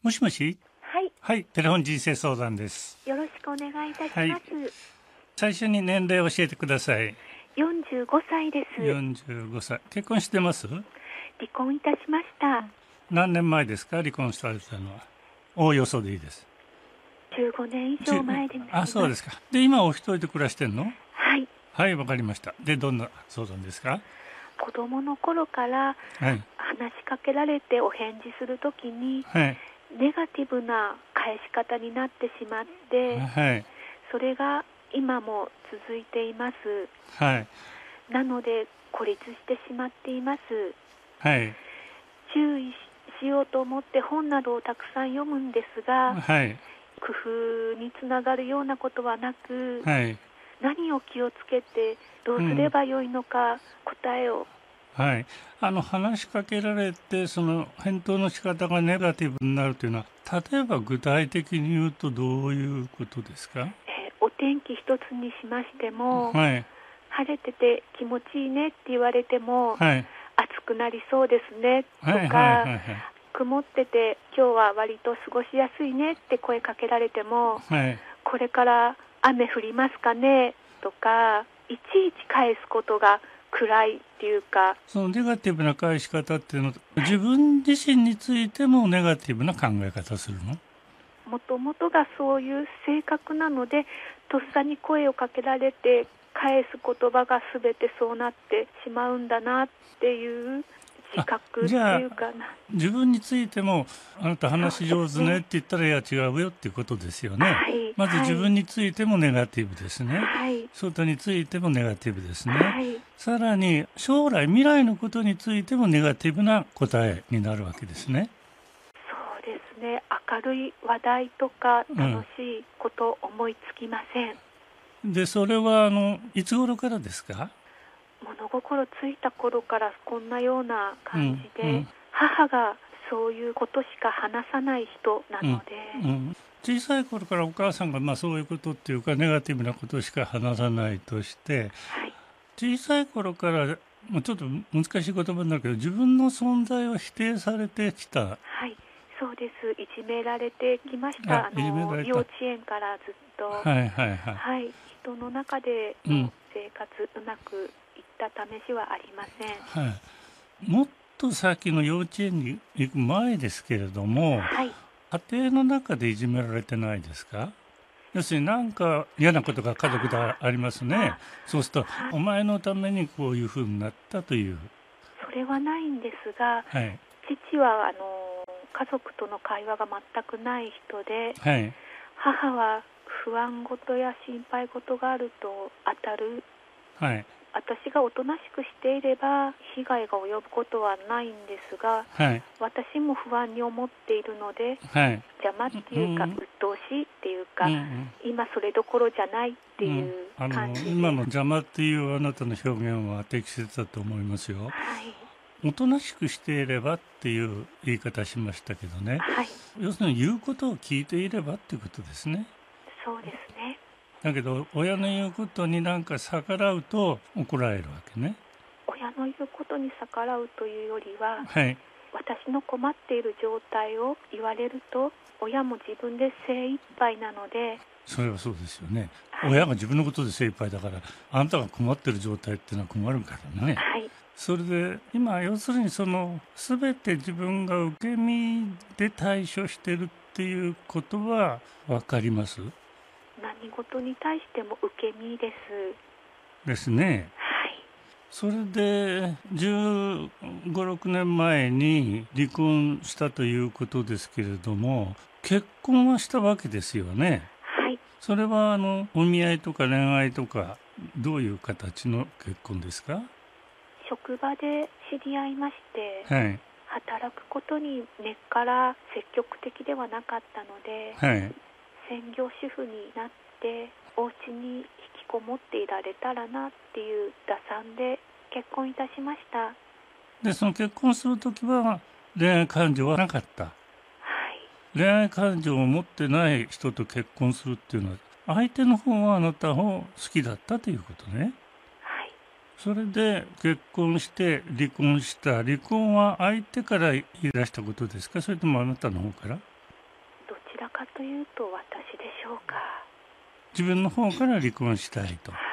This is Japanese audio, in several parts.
もしもし。 はい、 はい、テレフォン人生相談です。 よろしくお願いいたします。 はい、最初に年齢を教えてください。 45歳です。 45歳。結婚してます？ 離婚いたしました。 何年前ですか、離婚されたのは。おおよそでいいです。 15年以上前でなります。 あ、そうですか。で、今お一人で暮らしてんの？ はい、 はい、わかりました。で、どんな相談ですか？ 子供の頃からはい、 話しかけられてお返事するときにはい、 ネガティブな返し方になってしまって、 はい、 それが今も続いています。 はい、 なので孤立してしまっています。 はい、 注意しようと思って本などをたくさん読むんですが、 はい、 工夫につながるようなことはなく、 はい、 何を気をつけてどうすればよいのか答えを、 はい。話しかけられて、その返答の仕方がネガティブになるというのは、例えば具体的に言うとどういうことですか？ お天気一つにしましても、 はい、 晴れてて気持ちいいねって言われても、 はい、 暑くなりそうですねとはい、はい、 か、 はい、 曇ってて今日は割と過ごしやすいねって声かけられても、 はい、 これから雨降りますかねとか、いちいち返すことが暗いっていうか、 そのネガティブな返し方っていうのは、自分自身についてもネガティブな考え方するの？ もともとがそういう性格なので、とっさに声をかけられて返す言葉が全てそうなってしまうんだなっていう自覚ってじゃあ、 いうかな。 自分についても、あなた話上手ねってそうですね。 言ったら、いや違うよっていうことですよね。 はいまず自分はいについてもネガティブですね。 はい外についてもネガティブですね。 はい、 さらに将来未来のことについてもネガティブな答えになるわけですね。 そうですね。明るい話題とか楽しいこと思いつきません。 で、それはいつ頃からですか？ 物心ついた頃からこんなような感じで、 うん、 母がそういうことしか話さない人なうん、 ので、 うん。小さい頃からお母さんがそういうことっていうかネガティブなことしか話さないとして、 はい、 小さい頃からちょっと難しい言葉になるけど、自分の存在を否定されてきた。 はい、そうです。いじめられてきました。 いじめられた。 幼稚園からずっと、 はい、はい、はい。 はい、人の中での生活、うまくいった試しはありません。 はい。もっと先の幼稚園に行く前ですけれども、 はい、 家庭の中でいじめられてないですか？要するに何か嫌なことが家族でありますね。そうすると、お前のためにこういうふうになったという。 それはないんですが、 はい。 父は家族との会話が全くない人で、 はい。 母は不安事や心配事があると当たる。 はい。 私がおとなしくしていれば被害が及ぶことはないんですが、 はい。 私も不安に思っているので、 はい。 邪魔っていうか、 うん、 鬱陶しいっていうか、 うん、 今それどころじゃないってうん。 いう感じで、 今の邪魔っていうあなたの表現は適切だと思いますよ。 はい、 おとなしくしていればっていう言い方しましたけどね。 はい、 要するに言うことを聞いていればっていうことですね。 そうですね。 だけど親の言うことになんか逆らうと怒られるわけね。 親の言うことに逆らうというよりは、 はい。 私の困っている状態を言われると、親も自分で精一杯なので、 それはそうですよね。 はい、 親が自分のことで精一杯だから、あんたが困ってる状態っていうのは困るからね。 はい、 それで今要するに全て自分が受け身で対処してるっていうことは分かります何事に対しても受け身です。 ですね。 はい、 それで15、6年前に離婚したということですけれども、結婚はしたわけですよね。 はい、 それはお見合いとか恋愛とかどういう形の結婚ですか？ 職場で知り合いまして、 はい、 働くことに根っから積極的ではなかったので、 はい。 専業主婦になってお家に引きこもっていられたらなっていう打算で結婚いたしました。 で、その結婚するときは恋愛感情はなかった。 はい、 恋愛感情を持ってない人と結婚するっていうのは、相手の方はあなたを好きだったということね。 はい、 それで結婚して離婚した。離婚は相手から言い出したことですか、それともあなたの方から？ かというと私でしょうか。 自分の方から離婚したいとはい。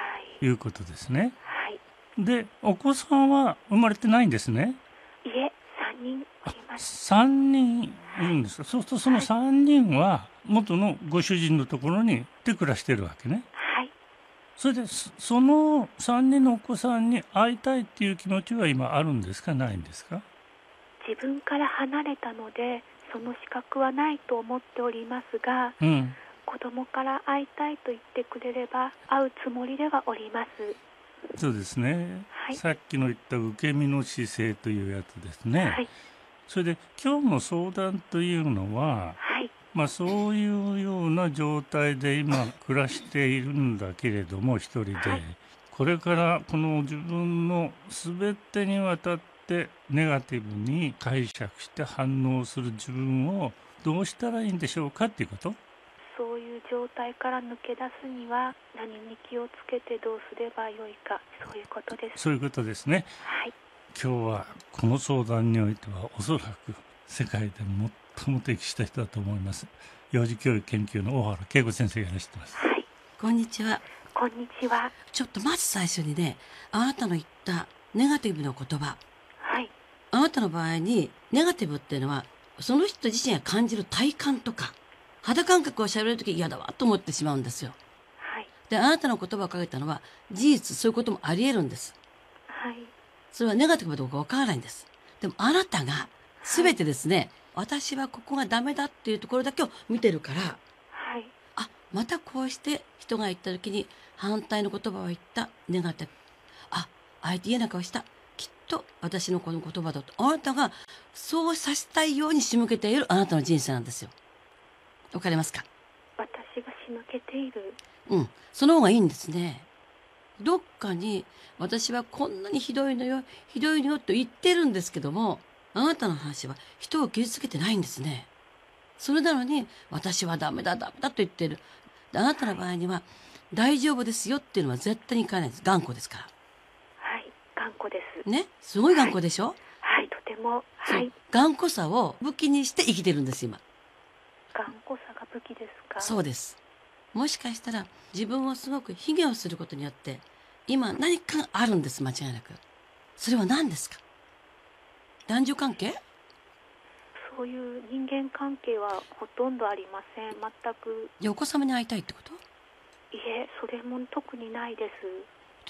いうことですね。 はい。 で、お子さんは生まれてないんですね。 いえ、3人おります。 3人いるんですか。そうするとそのはい。 3人は元のご主人のところにで暮らしてるわけね。 はい。 それでその3人のお子さんに会いたいっていう気持ちは今あるんですか、ないんですか。 自分から離れたので、その資格はないと思っておりますが、 うん。 子供から会いたいと言ってくれれば会うつもりではおります。 そうですね。 はい。 さっきの言った受け身の姿勢というやつですね。 はい。 それで今日の相談というのは、 はい。 そういうような状態で今暮らしているんだけれども、一人で、 はい。 これからこの自分の全てにわたってネガティブに解釈して反応する自分をどうしたらいいんでしょうかっていうこと。 そういう状態から抜け出すには何に気をつけてどうすればよいか、そういうことです。 そういうことですね。 はい。 今日はこの相談においてはおそらく世界で最も適した人だと思います。幼児教育研究の大原恵子先生がいらっしゃいます。 はい。 こんにちは。 こんにちは。 ちょっとまず最初にね、あなたの言ったネガティブな言葉。 はい。 あなたの場合に、ネガティブっていうのは、その人自身が感じる体感とか、肌感覚を喋るとき嫌だわと思ってしまうんですよ。 はい。 で、あなたの言葉をかけたのは、事実、そういうこともあり得るんです。 はい。 それはネガティブかどうかわからないんです。でもあなたが、すべてですね、私はここがダメだっていうところだけを見てるから、 はい。 あ、またこうして人が言った時に反対の言葉を言ったネガティブ。あ、相手嫌な顔した。きっと私のこの言葉だと。あなたがそうさせたいように仕向けているあなたの人生なんですよ。わかりますか？ 私が仕向けている。 うん。その方がいいんですね。どっかに私はこんなにひどいのよ、ひどいのよと言ってるんですけども、あなたの話は人を傷つけてないんですね。それなのに、私はダメだ、ダメだと言ってる。であなたの場合には、大丈夫ですよっていうのは絶対にいかないです。頑固ですかはい。頑固です。 ら。ね。すごい頑固でしょ？ はい。とても。 そう。 はい。 頑固さを武器にして生きてるんです、今。 頑固さが武器ですか？ そうです。もしかしたら、自分をすごく卑下をすることによって、今何かあるんです、間違いなく。それは何ですか？男女関係？ そういう人間関係はほとんどありません。全く。 じゃあお子様に会いたいってこと？ いえ、それも特にないです。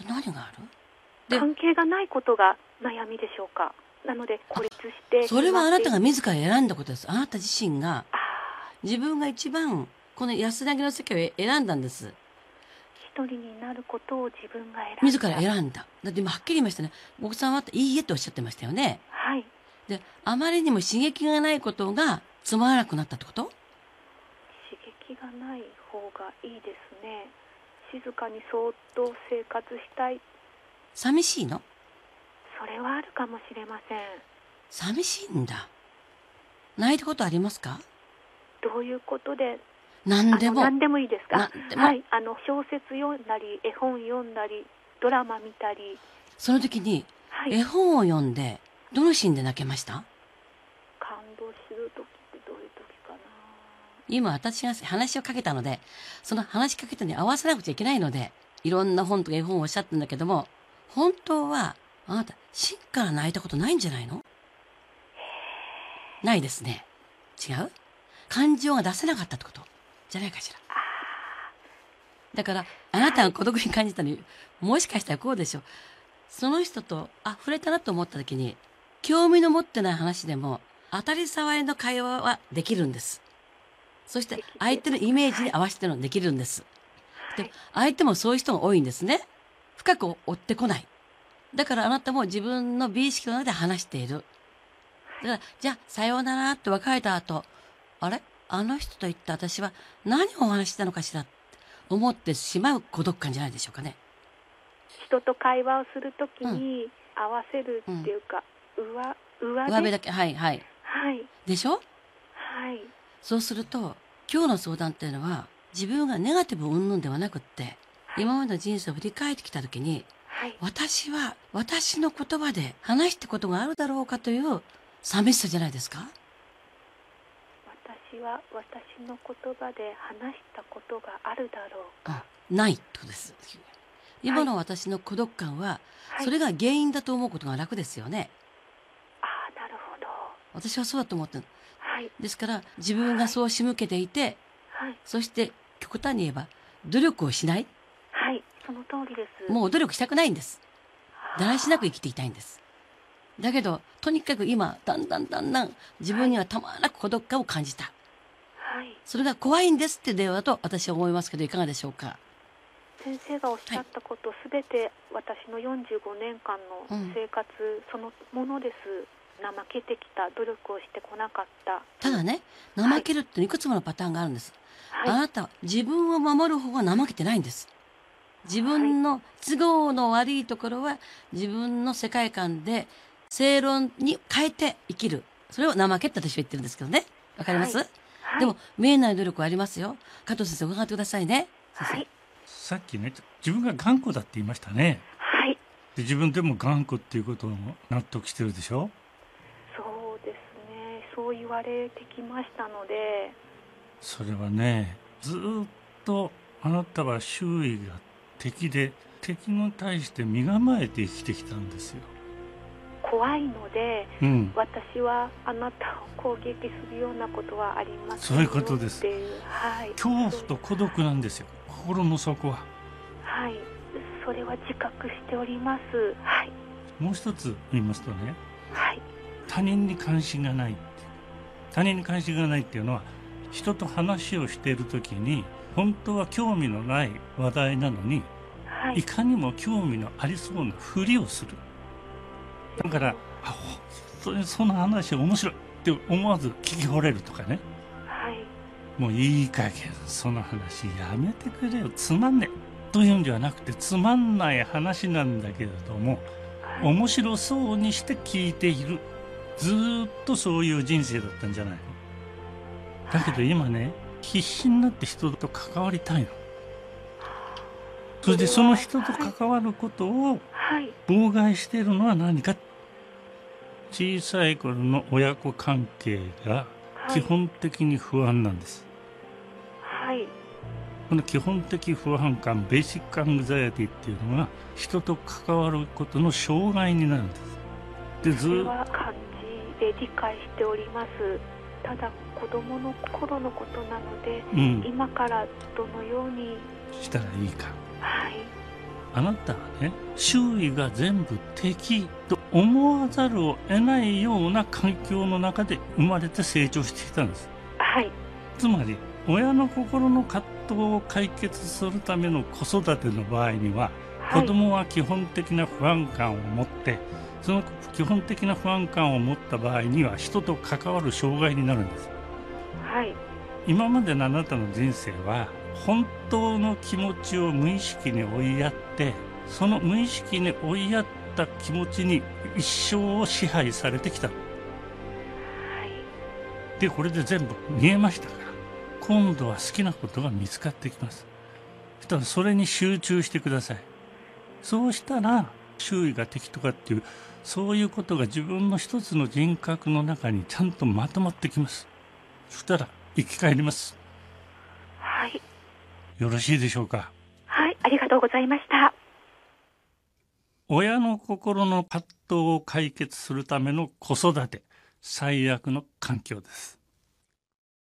何がある？で、 関係がないことが悩みでしょうか。なので孤立してそれはあなたがあ自ら選んだことです。あなた自身が、 あ、 自分が一番この安らぎの世界を選んだんです。 一人になることを自分が選んだ。 自ら選んだ。だって今はっきり言いましたね。奥さんは、いいえとおっしゃってましたよね。 はい。 で、あまりにも刺激がないことがつまらなくなったってこと？ 刺激がない方がいいですね。静かにそーっと生活したい。 寂しいの？ それはあるかもしれません。 寂しいんだ。泣いたことありますか？ どういうことで？ 何でも。 何でもいいですか？ 何でも。 はい。小説読んだり、絵本読んだり、ドラマ見たり。 その時に、 はい。 絵本を読んで、どのシーンで泣けました？ 感動する時ってどういう時かな。 今私が話をかけたので、その話しかけたに合わせなくちゃいけないので、いろんな本とか絵本をおっしゃってるんだけども、本当は、あなた、真から泣いたことないんじゃないの？ないですね。違う？感情が出せなかったってことじゃないかしら。だから、あなたが孤独に感じたのに、もしかしたらこうでしょう。その人と、触れたなと思った時に、興味の持ってない話でも、当たり障りの会話はできるんです。そして相手のイメージに合わせてのできるんです。で、相手もそういう人が多いんですね。深く追ってこない。だからあなたも自分の美意識の中で話している。だから、じゃあ、さようならって別れた後、あれ？あの人と言った私は何をお話ししたのかしらって思ってしまう孤独感じゃないでしょうかね。 人と会話をするときに合わせるっていうか、上辺だけ、はい、はい。 はい。 でしょ？ はい。 そうすると、今日の相談っていうのは、自分がネガティブ云々ではなくって、今までの人生を振り返ってきたときに、 はい。 私は私の言葉で話したことがあるだろうかという寂しさじゃないですか？ 私は私の言葉で話したことがあるだろうか。 ないってことです。今の私の孤独感は、 はい、 それが原因だと思うことが楽ですよね。 なるほど。 私はそうだと思ってる。 はい、 ですから自分がそう仕向けていて、 はい、 そして極端に言えば努力をしない。 はい、その通りです。 もう努力したくないんです。だらしなく生きていたいんです。だけどとにかく今だんだん自分にはたまらなく孤独感を感じた。 はい、 それが怖いんですって電話と私は思いますけど、いかがでしょうか。 先生がおっしゃったことすべて私の45年間の生活そのものです。怠けてきた、努力をしてこなかった。 ただね、怠けるっていくつものパターンがあるんです。 はい、 あなたは自分を守る方が怠けてないんです。自分の都合の悪いところは自分の世界観で正論に変えて生きる。それを怠けって私は言ってるんですけどね。わかります？ はいはい、 でも見えない努力はありますよ。加藤先生伺ってくださいね。 はい、 さっきね、自分が頑固だって言いましたね。 はい、 で自分でも頑固っていうことを納得してるでしょ。 そうですね。そう言われてきましたので。 それはね、ずっとあなたは周囲が敵で、敵に対して身構えて生きてきたんですよ。 怖いので、私はあなたを攻撃するようなことはありませんよ。 そういうことです。 っていう、はい、 恐怖と孤独なんですよ、心の底は。 はい、それは自覚しております。はい。 もう一つ言いますとね、 はい、 他人に関心がないっていう。他人に関心がないっていうのは、人と話をしているときに本当は興味のない話題なのに、 はい、 いかにも興味のありそうなふりをする。だからその話面白いって思わず聞き惚れるとかね。 はい、 もういい加減その話やめてくれよ、つまんねえというんじゃなくて、つまんない話なんだけれども、 はい、 面白そうにして聞いている。ずーっとそういう人生だったんじゃないの。だけど今ね、必死になって人と関わりたいの。それでその人と関わることを妨害しているのは何か。小さい頃の親子関係が基本的に不安なんです。 はい、 この基本的不安感、ベーシックアングザイティっていうのが人と関わることの障害になるんです。でそれは感じで理解しております。ただ子供の頃のことなので、今からどのようにしたらいいか。 はい、 あなたはね、周囲が全部敵と思わざるを得ないような環境の中で生まれて成長してきたんです。 はい、 つまり親の心の葛藤を解決するための子育ての場合には、子供は基本的な不安感を持って、その基本的な不安感を持った場合には人と関わる障害になるんです。 はい、 今までのあなたの人生は本当の気持ちを無意識に追いやって、その無意識に追いやった気持ちに一生を支配されてきた。でこれで全部見えましたから、今度は好きなことが見つかってきます。そしたらそれに集中してください。そうしたら周囲が敵とかっていうそういうことが自分の一つの人格の中にちゃんとまとまってきます。そしたら生き返ります。 はい、 よろしいでしょうか。 はい、ありがとうございました。 親の心の葛藤を解決するための子育て、最悪の環境です。